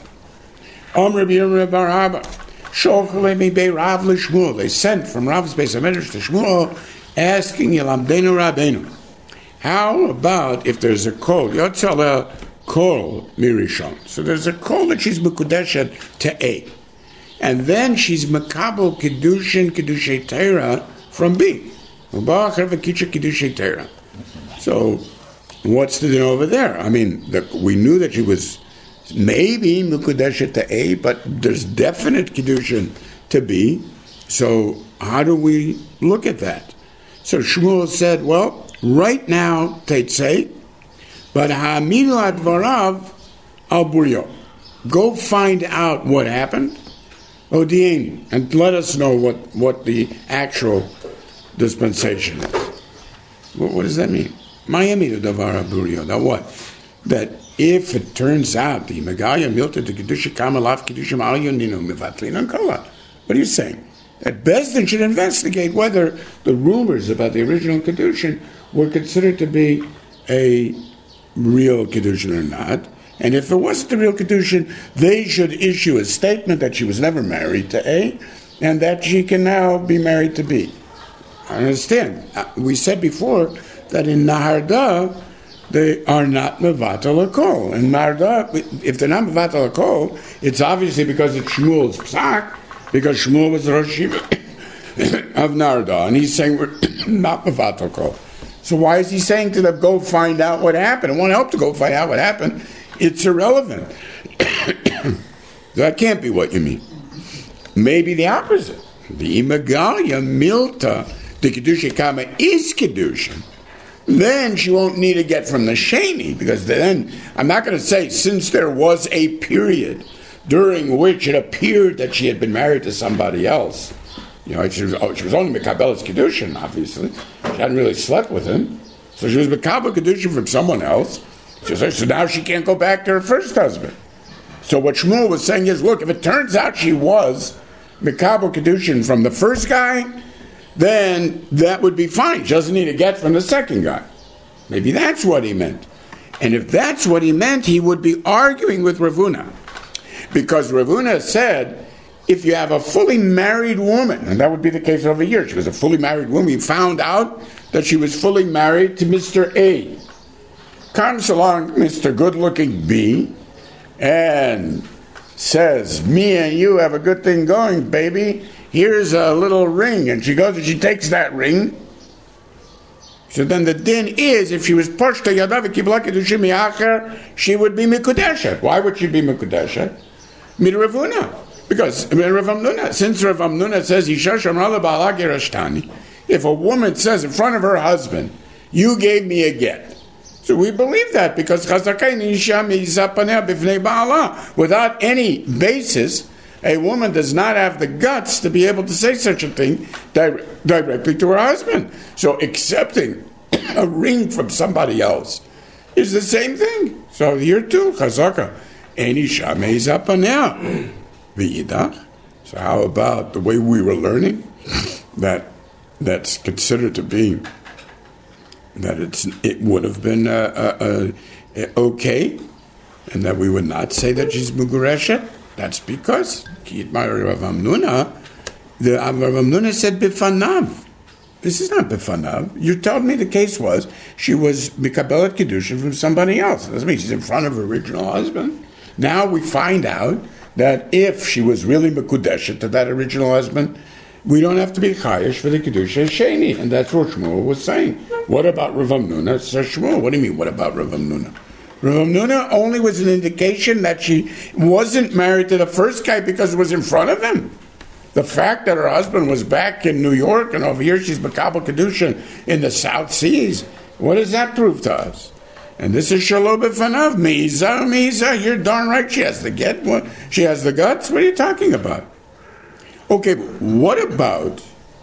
They sent from Rav's Beis HaMedrash to Shmuel asking Yilamdenu Rabbeinu, how about if there's a kol, Yotzaleh kol mirishon. So there's a kol that she's mekudeshet to A. And then she's mekabel kedushay Torah from B. So what's the din over there? I mean, we knew that she was maybe mekudeshet to A, but there's definite kedushin to B. So how do we look at that? So Shmuel said, well, right now, Teitzei, but ha'amidu advarav al buryo. Go find out what happened, Odieni, and let us know what the actual dispensation is. What does that mean? Ma'amidu davar al buryo. Now what? That if it turns out the Megaya milta to kedusha kamalaf kedusha ma'ayoninu mivatlin ankala. What are you saying? That Bezdin should investigate whether the rumors about the original kedushin were considered to be a real kedushin or not. And if it wasn't a real kedushin, they should issue a statement that she was never married to A, and that she can now be married to B. I understand. We said before that in Naharda, they are not mevatel hakol. And Naharda, if they're not mevatel hakol, it's obviously because it's Shmuel's psak, because Shmuel was the Rosh Yeshiva of Naharda, and he's saying we're not mevatel hakol. So why is he saying to them, go find out what happened? I want to help to go find out what happened. It's irrelevant. That can't be what you mean. Maybe the opposite. The Imagalia Milta, the Kedusha Kama is Kedusha. Then she won't need to get from the Sheni, because then, I'm not going to say, since there was a period during which it appeared that she had been married to somebody else. She was only Mekabelas Kedushin, obviously. She hadn't really slept with him. So she was Mekabel Kedushin from someone else. So now she can't go back to her first husband. So what Shmuel was saying is, look, if it turns out she was Mekabel Kedushin from the first guy, then that would be fine. She doesn't need to get from the second guy. Maybe that's what he meant. And if that's what he meant, he would be arguing with Ravuna. Because Ravuna said, if you have a fully married woman, and that would be the case over here, she was a fully married woman, we found out that she was fully married to Mr. A. Comes along Mr. Good-looking B, and says, me and you have a good thing going, baby. Here's a little ring. And she goes and she takes that ring. So then the din is, if she was Poshta Yadav Kibla Kedushim Yacher, she would be Mikudeshet. Why would she be Mikudeshet? Mid Ravuna. Because Rav Amnuna, since Rav Amnuna says, if a woman says in front of her husband, you gave me a get. So we believe that because without any basis, a woman does not have the guts to be able to say such a thing directly to her husband. So accepting a ring from somebody else is the same thing. So here too, chazaka, eni shamei zapaneh v'yidach. So how about the way we were learning that's considered to be that it would have been okay, and that we would not say that she's mugureshet? That's because Rav Amnuna said bifanav. This is not bifanav. You told me the case was she was mikabelet kedushin from somebody else. That doesn't mean she's in front of her original husband. Now we find out that if she was really mekudeshet to that original husband, we don't have to be chayish for the kedusha sheni, and that's what Shmuel was saying. What about Rav Amnuna? Says Shmuel. What do you mean? What about Rav Amnuna? Rav Amnuna only was an indication that she wasn't married to the first guy because it was in front of him. The fact that her husband was back in New York and over here she's Makabel Kedushin in the South Seas, what does that prove to us? And this is Shalom B'fanav. Miza, you're darn right. She has the get. She has the guts. What are you talking about? Okay, but what about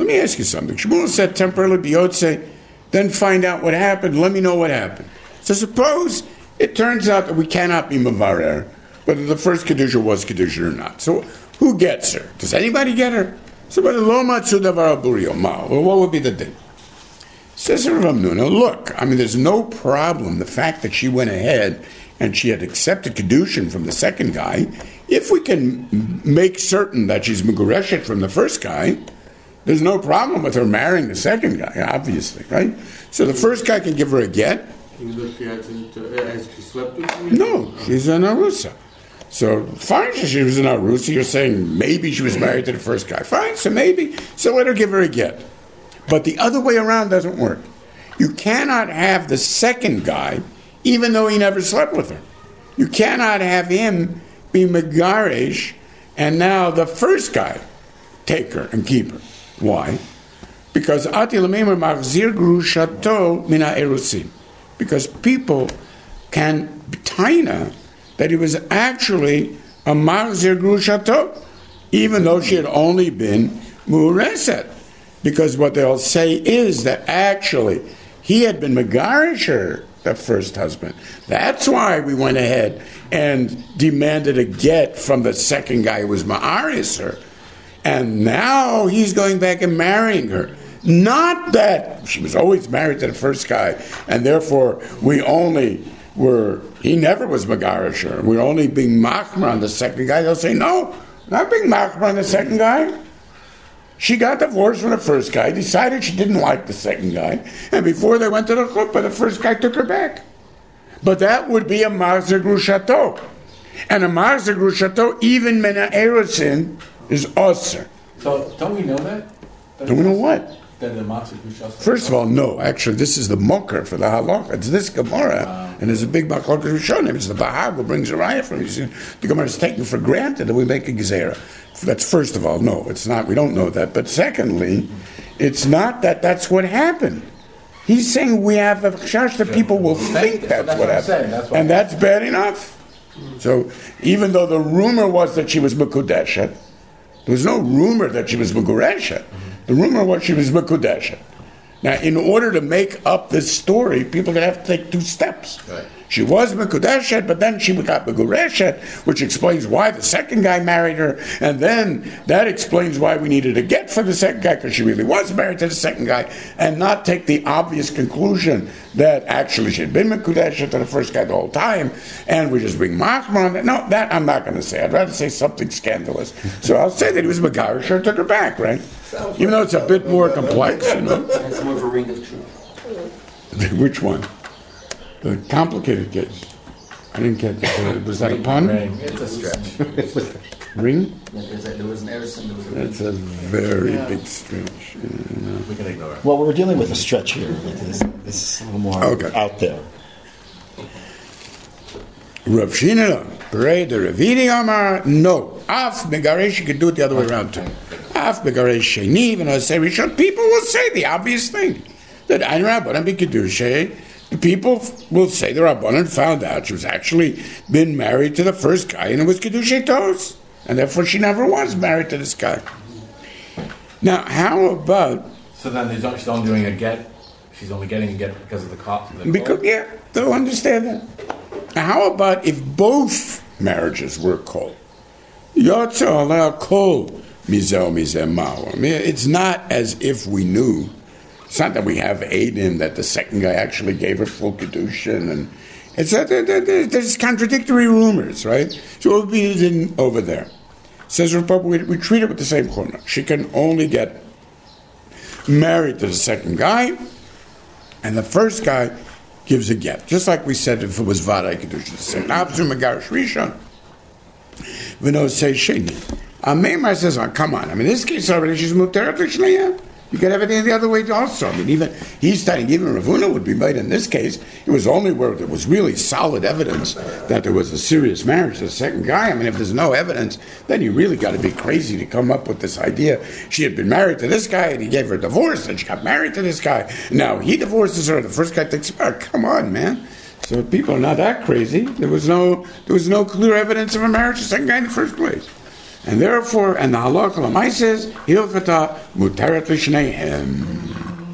Let me ask you something. Shmuel said temporarily biyotze, then find out what happened. Let me know what happened. So suppose it turns out that we cannot be Mavarer, whether the first Kedusha was Kedusha or not. So who gets her? Does anybody get her? So by the lo matzu davar al burio ma. Well, what would be the din? Says Rav Hamnuna, look, I mean, there's no problem. The fact that she went ahead and she had accepted Kedushin from the second guy, if we can make certain that she's Megureshet from the first guy, there's no problem with her marrying the second guy, obviously, right? So the first guy can give her a get. Even though she slept with him? No, she's an Arusa. So fine, she was an Arusa. You're saying maybe she was married to the first guy. Fine, so maybe. So let her give her a get. But the other way around doesn't work. You cannot have the second guy, even though he never slept with her. You cannot have him be Megaresh and now the first guy take her and keep her. Why? Because Ati Lamemer Machzir Grushato Mina Erusim. Because people can taina that he was actually a Machzir Grushato, even though she had only been Mureset. Because what they'll say is that actually he had been Megarisher, the first husband. That's why we went ahead and demanded a get from the second guy who was Ma'arisher. And now he's going back and marrying her. Not that she was always married to the first guy, and therefore he never was Megarisher. We're only being Machmer on the second guy. They'll say, no, not being Machmer on the second guy. She got divorced from the first guy, decided she didn't like the second guy, and before they went to the chuppah, the first guy took her back. But that would be a Machzir Grushato. And a Machzir Grushato, even Mena Erosin, is Osir. So, don't we know that? Don't we know what? That the Machzir Grushato. First of all, no. Actually, this is the Moker for the Halacha. It's this Gemara, and there's a big Machlokes Rishonim. It's the Bahag who brings a raya from it. The Gemara is taken for granted that we make a Gezerah. That's first of all, no, it's not. We don't know that. But secondly, it's not that that's what happened. He's saying we have a chash that people will think that's what happened. And that's bad enough. So even though the rumor was that she was Mekudeshet, there was no rumor that she was Megureshet. The rumor was she was Mekudeshet. Now, in order to make up this story, people are going to have to take two steps. Right. She was Mekudeshet, but then she got Megureshet, which explains why the second guy married her, and then that explains why we needed a get for the second guy, because she really was married to the second guy, and not take the obvious conclusion that actually she had been Mekudeshet to the first guy the whole time, and we just bring Machmer on that. No, that I'm not going to say. I'd rather say something scandalous. So I'll say that he was Megarisher, took her back, right? Even though it's a bit more complex, you know. That's more of a ring of truth. Which one? The complicated case. I didn't get that. Was that a pun? Ring. It's a stretch. Ring? Yeah, there was an Erison, there was a ring. That's a very big stretch. We can ignore it. Well, we're dealing with a stretch here. This is a little more out there. Rav Shinela, Berei the Ravini Amar, no. Af Megaresh, you could do it the other way around too. Af Megaresh Sheni, and I say Rishon, people will say the obvious thing. That Ein Rabbanan B'Kedushay, the people will say the Rabbanan found out she was actually been married to the first guy and it was Kedushay Tos. And therefore she never was married to this guy. Now, how about... So then she's only doing a get, she's only getting a get because of the cost. Because, yeah, they'll understand that. Now, how about if both marriages were called? Yotza aleh kol mizeh mizeh mao. I mean, it's not as if we knew. It's not that we have Aiden that the second guy actually gave her full kedushin, and it's there's contradictory rumors, right? So it would be over there. Says Republic, we treat it with the same chumrah. She can only get married to the second guy, and the first guy gives a get, just like we said if it was vaday kedushin. Say abzu megarish rishon, v'no say sheni. Meimar says, oh, come on. I mean, in this case already she's muteret l'shneiah. You get everything the other way also. I mean, even he's studying, even Rav Huna would be made in this case. It was only where there was really solid evidence that there was a serious marriage to the second guy. I mean, if there's no evidence, then you really got to be crazy to come up with this idea. She had been married to this guy, and he gave her a divorce, and she got married to this guy. Now he divorces her. The first guy thinks, oh, come on, man. So people are not that crazy. There was no clear evidence of a marriage to the second guy in the first place. And therefore, and the halacha l'mais says, hilchata muteret l'shneihem.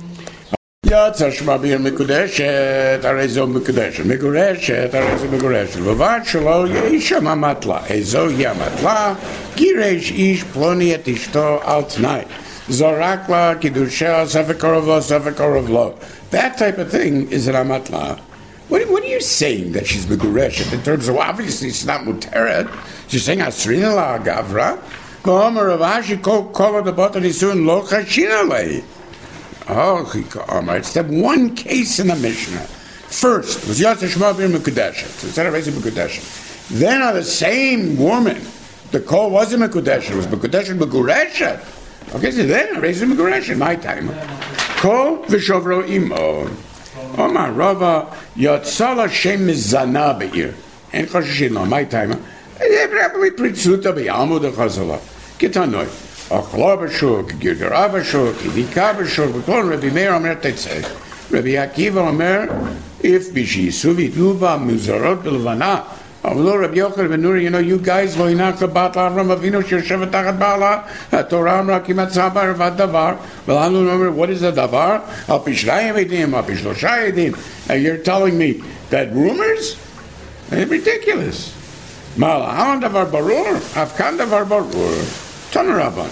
יצא שמה בעיר מקודשת, הרי זו מקודשת, מגורשת, הרי זו מגורשת, ובד שלא יהיה שם המטלה, איזו היא המטלה, גירש איש פלוני את אשתו על תנאי, זורק לה, קידושה, ספק קרוב לו, ספק קרוב לו. That type of thing is an amatla. What are you saying that she's megureshet? In terms of, well, obviously it's not muteret. She's saying asrina la gavra. Gomer of Ashi kol the bottom isun lo chashina lei. Oh, it's that one case in the Mishnah. First was Yatsa Shema Bir Mekudeshet. So instead of raising Mekudeshet. Then on the same woman, the call wasn't Mekudeshet, it was Mekudeshet Megureshet. Okay, so then raising Megureshet, my time. Kol v'shovro imo. Omar Rava Yatsala Shem Mizana Be'ir. En Choshishin lo, my time. Probably Pritzuta Be'amu de Chazala. Kitanoi. Achla b'shuk, Girgara b'shuk, Idika b'shuk, v'kol Rabbi Meir Omer Tetzeh. Rabbi Akiva Omer, if b'shisu v'idluba muzarot b'lvana, Amlo Rabbi Yochel ben Nuri, you guys, lo inaka bat Avram Avinu shershevet tachat ba'ala, Torah amra kimat zabar v'adavar, v'lanu Omer, what is the davar? Al pishrayim edim, al pishlosha edim. And you're telling me that rumors? It's ridiculous. Mala'an davar barur, afkan davar barur. Tanarabban.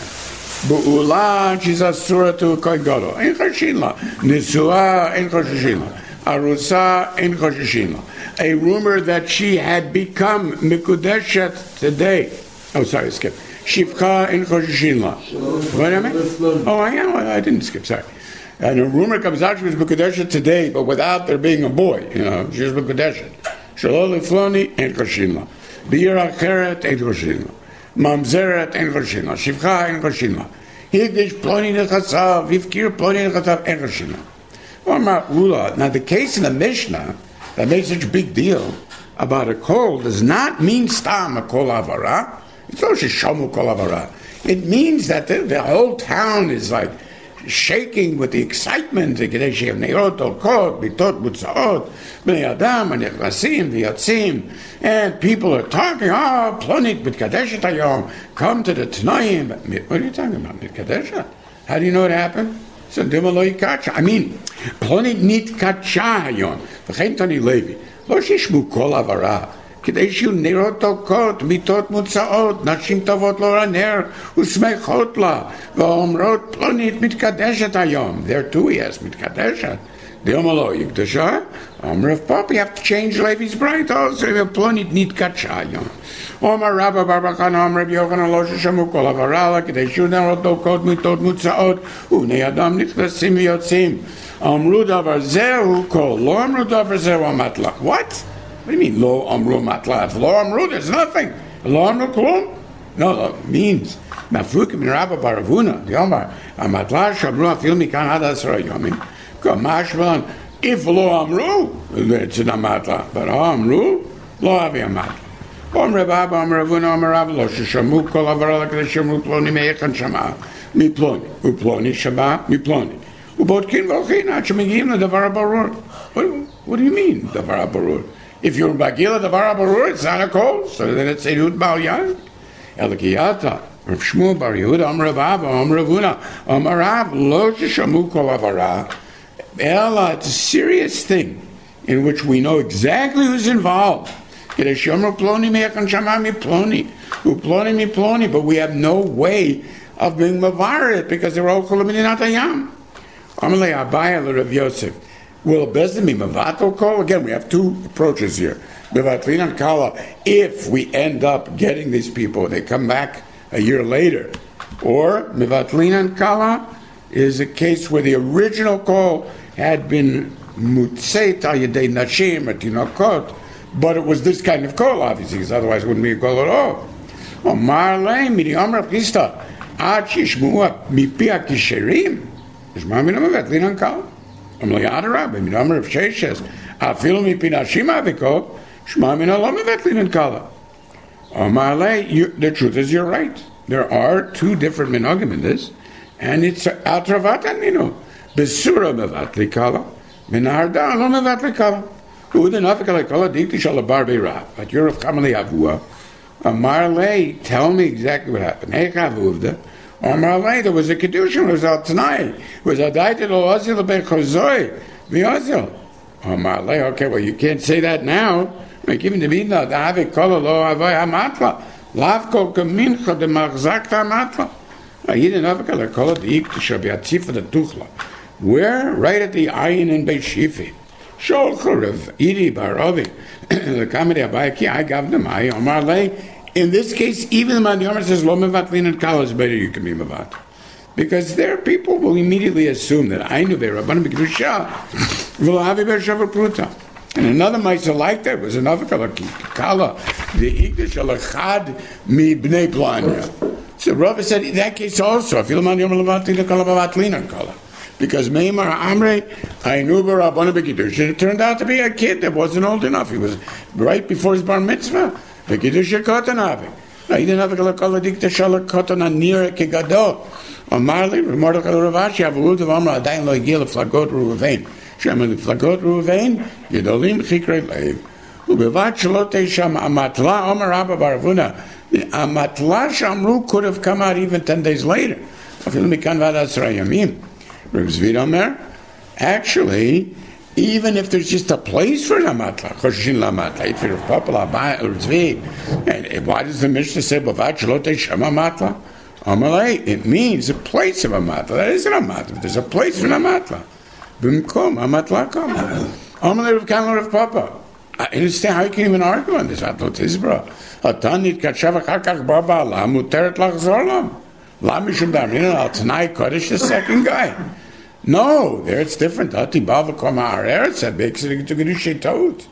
Bu'ula, she's asura to kohen gadol. Ein choshin la. Nisua, ein choshin la. Arusa, ein choshin la. A rumor that she had become mikudeshet today. Oh, sorry, skip. Shivcha, ein choshin la. What am I? Oh, I didn't skip, sorry. And a rumor comes out she was mikudeshet today, but without there being a boy. She was mikudeshet. Shalol lefloni, ein choshin la. Be'ir acheret, ein choshin la. Mamzeret en Roshina, Shivcha en Roshina, Higdish Ploni Nechasav, Vivkir Ploni Nechasav en Roshina. Now, the case in the Mishnah that makes such a big deal about a kol does not mean stam a kol avara. It's not shishamu kol avara. It means that the whole town is like shaking with the excitement. And people are talking, Plonit Mitkadeshet Hayom, come to the Tnaim. What are you talking about, Mitkadeshet? How do you know it happened? I mean, Plonit Nitkacha Hayom, V'chein Tani Levi, Lo Shishmu Kol Avara, כדי שיהיו נרות תוקות, מיטות מוצאות, נשים טובות לא לנר ושמחות לה, ואומרות פלונית מתקדשת היום. There too he has מתקדשת. דיום הלא היא קדושה, אומר רב פופ, you have to change Levi's bright also, פלונית נתקדשה היום. אומר רבא בר חנא, אומר רבי יוחנן לא ששמעו כל עברה לה, כדי שיהיו נרות תוקות, מיטות מוצאות, ובני אדם נכנסים ויוצאים. אמרו דבר זהו כל, לא אמרו דבר זהו המטלה. What? What do you mean, lo amru matlat? Lo amru, there's nothing. Lo amru klum? No, it means, mafrukim in Rabba Baravuna, the Omar, amatla shabru afil mikan had asra yomim, kamashvan, if lo amru, it's an amatla, but amru, lo avi amatla. Om Rabba, Om Ravuna, Om Rabba, lo shishamu kol avarala kade shamru ploni me'echan shama, mi ploni, u ploni shama, mi ploni. Ubotkin v'ochin, at shemigim le'davar barur. What do you mean, davar barur? If you're Bagila the Varabarur, it's not a kol, so then it's Eidut Bal Yad. Elikiyata, Rav Shmuel Bar Yehuda, Rav Abba, Ravuna, Rav, Lo Shishamu Kol Avara. Ella, it's a serious thing in which we know exactly who's involved. Kedeshomer Ploni Me'echan Shamami Ploni, Uploni Mi Ploni, but we have no way of being Mavarit because they're all Kolaminat Hayam. Amalei Abaya Rav Yosef. Will Bezdin be Mavato Kol? Again, we have two approaches here. Mevatlin and Kala, if we end up getting these people, they come back a year later. Or Mevatlin and Kala is a case where the original Kol had been Mutzeit al Yedei Nashim or Tinokot, but it was this kind of Kol, obviously, because otherwise it wouldn't be a Kol at all. Omar Lei, Miri Amr Pista, Ad Shishmua Mipi HaKisherim, Shema Min Mevatlin and Kala. I'm like, Adarab, I'm number of Sheshes. I feel me Pinashima Viko, Shma Min Alom Vetlin and Kala. The truth is, you're right. There are two different minogim in this, and it's Atravat and Mino. Besura Mevatli Kala, Minarda Alom Mevatli Kala. Who the Nafikala Kala Dikti Shalabar Beira, but you're of Kamali Avua. Amar Lei, tell me exactly what happened. Hey, Chavuvda. Amar Lei, there was a Kedushin, it was al Tanai. It was a Daited o Ozil ben Chozoi, Viozil. Amar Lei, okay, well, you can't say that now. Like, even the Midna, the Ave Kola lo Avoy Hamatla. Lav kol kamincha de Machzak Hamatla. He didn't have a color, call it the Iktisha, Biatzifa the Tuchla. Where? Right at the Ayin in Beit Shifi. Sholcher of Iri Baravi. The comedy of Bayaki, I gave them, I Omar Lei. In this case, even the Madhyamar says, Lo Mevatlin and Kala is better, you can be Mevat. Because there, people will immediately assume that I knew Rabbanim B'Kedusha, V'Lahavi B'Shavar Pruta. And another Maisa like that was another Kala, the Ikdish Alachad Mi B'nei Planya. So Rabbi said, in that case also, if you're Madhyamar Levatlin and Kala B'Vatlin and Kala. Because Meimar Amre, I knew Rabbanim B'Kedusha, it turned out to be a kid that wasn't old enough. He was right before his bar mitzvah. The Kedusha Kotan Ave. No, he didn't have a Kalakala Dikta Shalak Kotan Anira Kegado. Amarli, Remordaka Ravashi, Avud of Amra, Adain Loigil, Flagot Ruvain. Shaman Flagot Ruvain, Gedolim Chikre Lev. Ubevat Shalote Sham Amatla, Omar Abba Baravuna. The Amatla Shamru could have come out even 10 days later. Actually, even if there's just a place for Lamatla, Choshin Lamatla, if you're Papa or Zvi, and why does the Mishnah say Bavat Shalote Shama Matla? Amalei, it means a place of a matla. That isn't a matla. There's a place for a matla. Bimkom, a matla kom. Amalei of Kamar of Papa. I understand how you can even argue on this. Atlot Izbra. Atanit Kachav Kakak Baba La Muteret Lachzorlam. La Mishum Damina Al Tanai Kodesh, the second guy. No, there it's different. Ati Bava Koma Arer said Beksid to Gedushay Taut.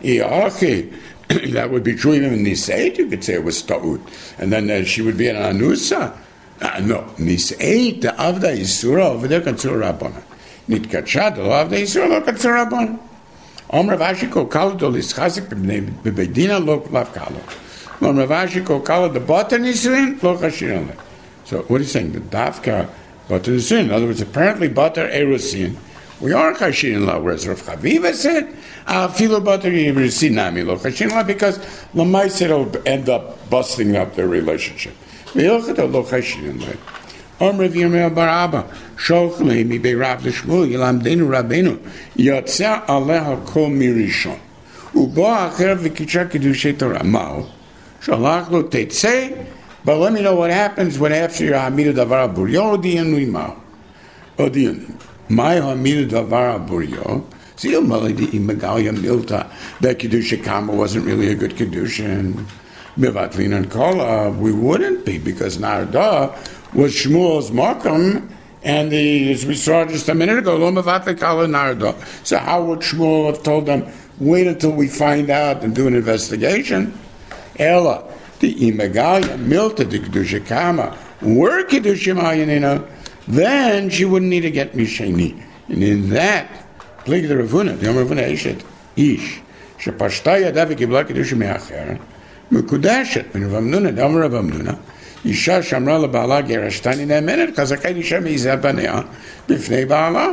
That would be true even in Niseit. You could say it was Taut. And then she would be an Anusa. No, Niseit, the Avda Yisura, over there, Katsura Rabbana. Nitkachad, the Avda Yisura, lo Katsura Rabbana. Om Ravashiko Kalo do Lischazik, Bebedina, lo Lav Kalo. Om Ravashiko Kalo, the Bata Nisuin, lo Kashirin. So what are you saying? The Dafka Bata Nisuin. In other words, apparently Bata Erosin. We are Kashirin La, whereas Rav Chaviva said, Filo Bata Erosin Nami, lo Kashirin La, because Lamais it'll end up busting up their relationship. Ve'ilchata lo Kashirin La. Om Rav Yirmiyah bar Abba, Sholchlei mi be'Rav Shmuel, Yilamdenu Rabbeinu, Yotzeh aleha kol mirishon. Ubo acher v'kitcha kedushay Torah. Mao, shalach lo tetzeh, but let me know what happens when after your hamidu davar aburyo, odiyan u'imao. Odiyan. My hamidu davar aburyo, zil malidi imegalia milta, that kedusha kama wasn't really a good kedushin. Mevatlin and Kala, we wouldn't be, because Narda was Shmuel's Makam, and as we saw just a minute ago, Lo Mevatli Kala Narda. So how would Shmuel have told them, wait until we find out and do an investigation? Ella, the Imegalia, Milta, the Kedusha Kama, were Kedusha Mayanina, then she wouldn't need to get Misheni. And in that, Plig the Ravuna, the Ravuna Eshet, Ish, Shapashtaya Davi Kibla Kedusha Meacher, Mukudashet, Ben Ravamnuna, Dam Ravamnuna, Isha Shamra LaBala Gerashtani Nemenet, Kazakai Isha Mizabanea, Bifnei Bala.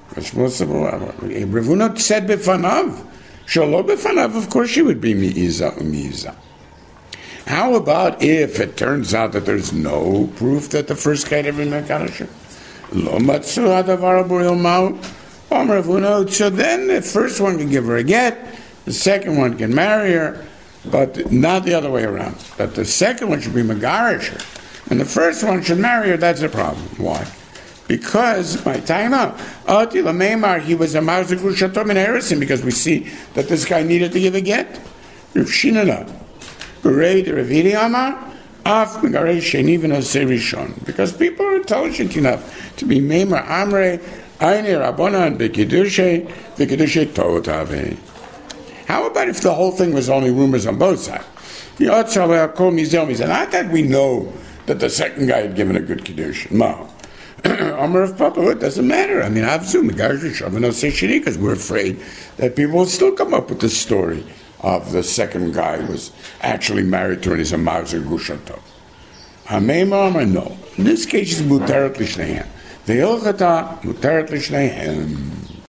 Ravuna said Bifanav. Shalo Bifanav, of course she would be Mi'iza. How about if it turns out that there's no proof that the first guy ever met Kaddish? Lo Matsu Hadavar Buril Mao. Ravuna. So then the first one can give her a get, the second one can marry her. But not the other way around. That the second one should be Megarish her, and the first one should marry her. That's a problem. Why? Because my time out. Atila Meimar, he was a Mauser Grushatom in Harrison, because we see that this guy needed to give a get. Rav Shinana, Berei de Ravidi Amar, Af Megarish even Rishon. Because people are intelligent enough to be Meimar Amre, Aini Rabbana, and Bekidushe Totave. How about if the whole thing was only rumors on both sides? Not that we know that the second guy had given a good Kiddush. No. Amar of Papa, it doesn't matter. I mean, because we're afraid that people will still come up with the story of the second guy was actually married to her and he's a Mauser Gushato. No. In this case, it's Muteret Lishneihem. The Ilchata, Muteret Lishneihem.